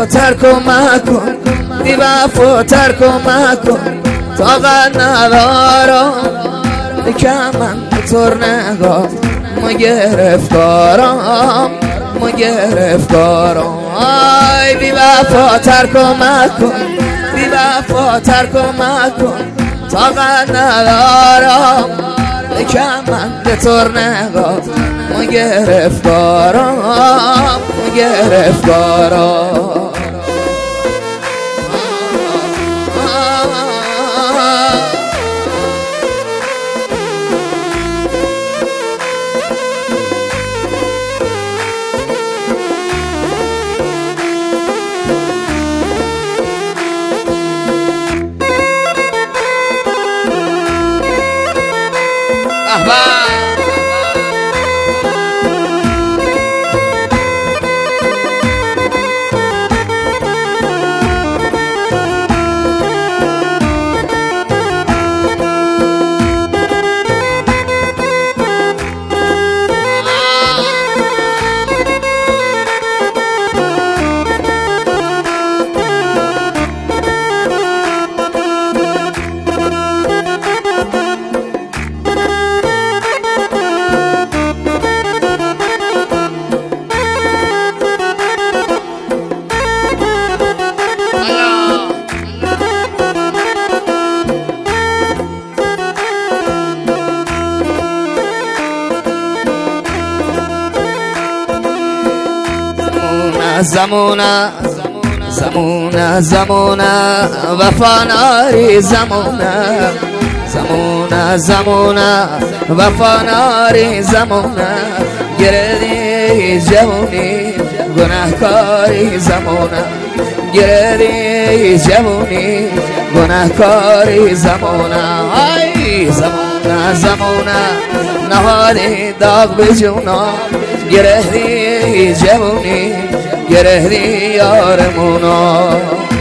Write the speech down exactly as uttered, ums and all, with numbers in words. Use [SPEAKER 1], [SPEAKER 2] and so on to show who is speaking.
[SPEAKER 1] وفا ترک و مکن، بی وفا ترک و مکن، طاقت ندارم که من طور نگاه ما گرفتارم، ما گرفتارم. آی بی وفا ترک و مکن، بی وفا ترک و مکن، طاقت ندارم که من به طور نگاه ما گرفتارم، ما گرفتارم. زمونه زمونه زمونه وفا ناری زمونه، زمونه زمونه وفا ناری زمونه، گردی جوونی گناهکاری زمونه، گردی جوونی گناهکاری زمونه. آی زمونه زمونه نهادی داغ بجونا، گردی جوونی گرهی یارمونا.